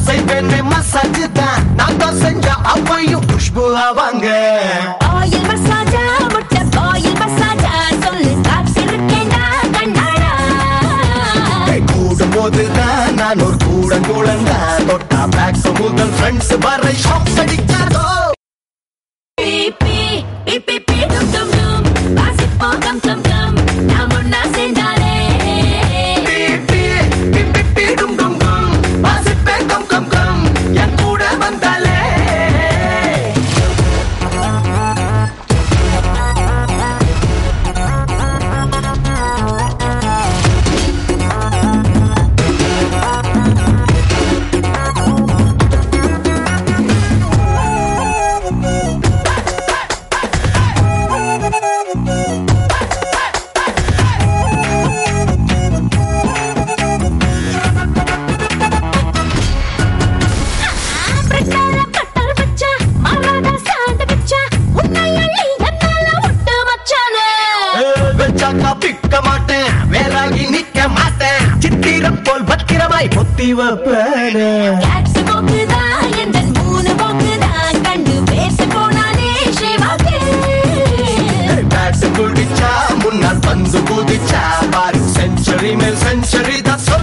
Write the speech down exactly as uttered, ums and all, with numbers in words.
செய்வேன்னு மசாஜ் தான் நான் தான் செஞ்ச அப்பையும் குஷ்பு ஆவாங்க ஆயில் மசாஜா முட்டை ஆயில் மசாஜா சொல்லு காத்திருக்கேன்டா கண்ணாடா கூடும் போதுதான் நான் ஒரு கூட கூடந்தா தொட்டா பேக் முதல் ஃப்ரெண்ட்ஸ் வர ஷாக் அடிக்காதோ பீ பீ பீ பீ டும் டும் டும் வாசிப்போ கம் கம் கம் நாம் ஒன்னா சேர்ந்தாலே பீ பீ பீ பீ பீ டும் டும் டும் வாசிப்பே கம் கம் கம் என் கூட வந்தாலே பிக்க மாட்டேன் வேறாகி நிக்க மாட்டேன் சித்திரம் போல் பத்திரமாய் பொத்தி வைப்பேன் கேட்ஸ் போக்குதா எந்த மூணு போக்குதா கண்டு பேச போனாலே ஸ்ரீவாக்கு பேட் குடிச்சா முன்னால் பந்து குதிச்சா பாரு செஞ்சுரி மேல் செஞ்சுரி தான்